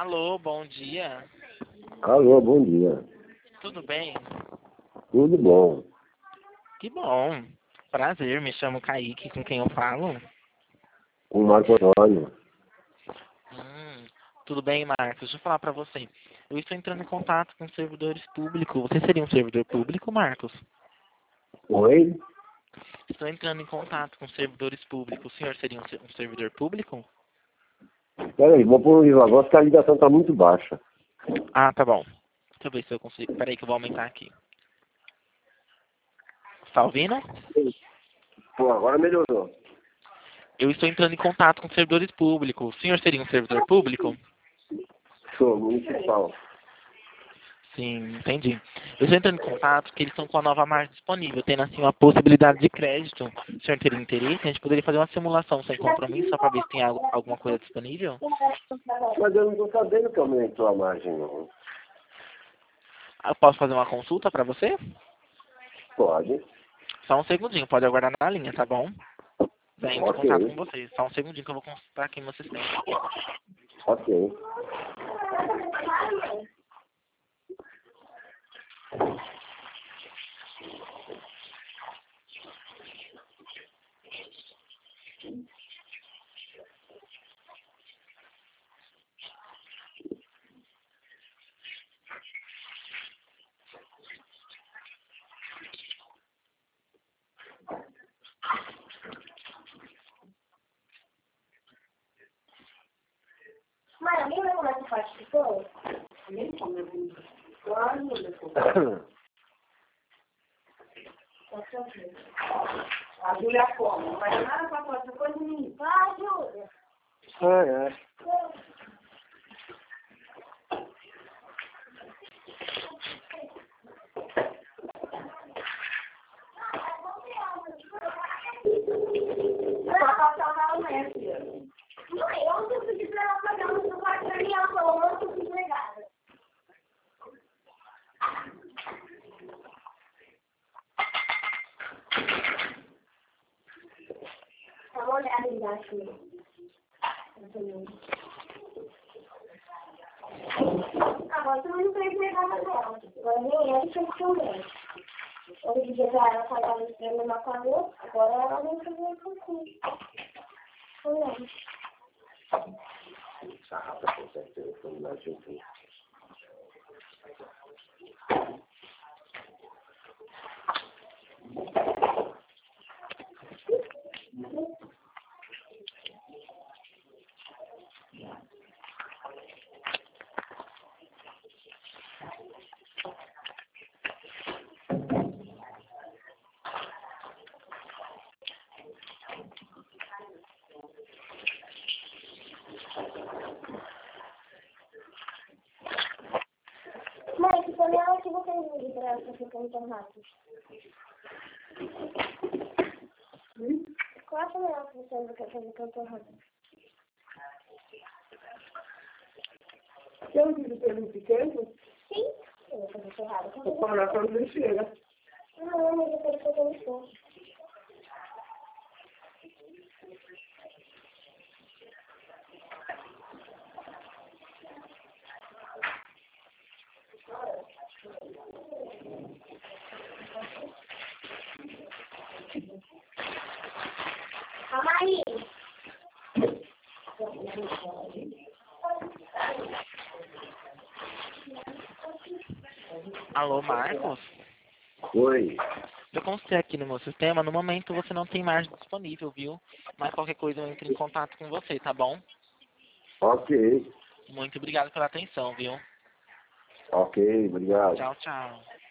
Alô, bom dia. Alô, bom dia. Tudo bem? Tudo bom? Que bom. Prazer, me chamo Kaique, com quem eu falo? Com o Marco Antônio. Hum, tudo bem, Marcos? Deixa eu falar pra você. Eu estou entrando em contato com servidores públicos. Você seria um servidor público, Marcos? Oi? Estou entrando em contato com servidores públicos. O senhor seria um servidor público? Peraí, vou pôr o viva voz que a ligação tá muito baixa. Ah, tá bom. Deixa eu ver se eu consigo. Peraí que eu vou aumentar aqui. Tá ouvindo? Pô, agora melhorou. Eu estou entrando em contato com servidores públicos. O senhor seria um servidor público? Sou municipal. Sim, entendi. Eu estou entrando em contato porque eles estão com a nova margem disponível, tendo assim uma possibilidade de crédito. O senhor teria interesse? A gente poderia fazer uma simulação sem compromisso só para ver se tem alguma coisa disponível? Mas eu não tô sabendo que aumentou a margem, não. Eu posso fazer uma consulta para você? Pode. Só um segundinho, pode aguardar na linha, tá bom? Venho em Ok. contato com você. Só um segundinho que eu vou consultar aqui no meu sistema. Ok. Mãe, alguém vai começar a participar? A Júlia come. Não faz nada pra fazer essa coisa nenhuma. Vai, Júlia. É. Vai passar o mês, filha. Mãe, ontem eu pedi pra ela pagar no quarto pra mim, ela falou, não, eu tô desempregada. Dá uma olhada embaixo. Agora também não tô empregada dela. Agora nem ela tinha que também. Eu pedi pra ela pagar o esquema na pagou, agora ela vem fazer o concurso. Olha. Essa rata consegue telefone na gente. Mãe, que panela que você usa pra essa ficando tão rápido? Qual a panela que você usa pra ficando tão rápido? Quer um vídeo pequeno? Sim. Eu vou fazer isso errado. Vou falar quando ele chega. Não, mas eu quero fazer um esforço. A Maria. Alô, Marcos? Oi. Eu consultei aqui no meu sistema, no momento você não tem margem disponível, viu? Mas qualquer coisa eu entro em contato com você, tá bom? Ok. Muito obrigado pela atenção, viu? Ok, obrigado. Tchau, tchau.